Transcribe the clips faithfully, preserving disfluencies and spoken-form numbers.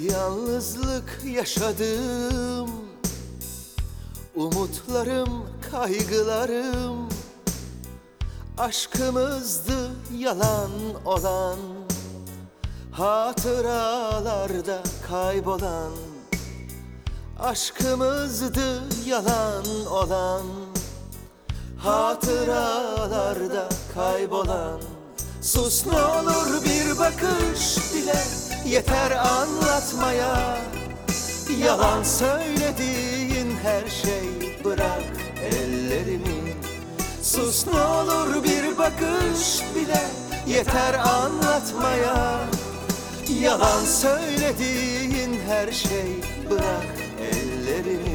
yalnızlık yaşadım, umutlarım, kaygılarım, aşkımızdı yalan olan, hatıralarda kaybolan. Aşkımızdı yalan olan, hatıralarda kaybolan. Sus ne olur, bir bakış bile yeter anlatmaya. Yalan söylediğin her şey, bırak ellerimi. Sus ne olur, bir bakış bile yeter anlatmaya. Yalan söylediğin her şey, bırak ellerimi.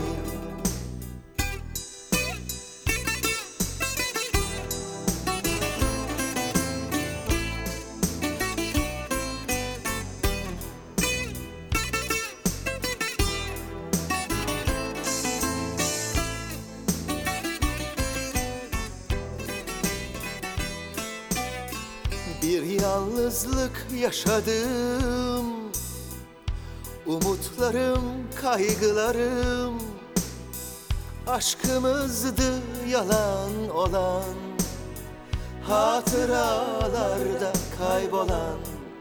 Bir yalnızlık yaşadım, umutlarım, kaygılarım, aşkımızdı yalan olan, hatıralarda kaybolan.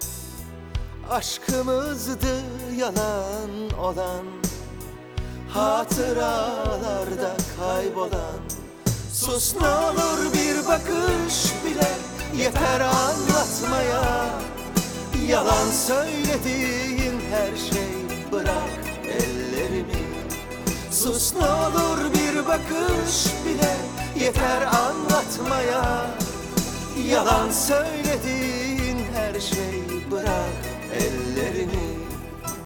Aşkımızdı yalan olan, hatıralarda kaybolan. Sus ne olur, bir bakış bile yeter anlatmaya. Yalan söylediğin her şey, bırak ellerimi. Sus ne olur, bir bakış bile yeter anlatmaya. Yalan söylediğin her şey, bırak ellerimi.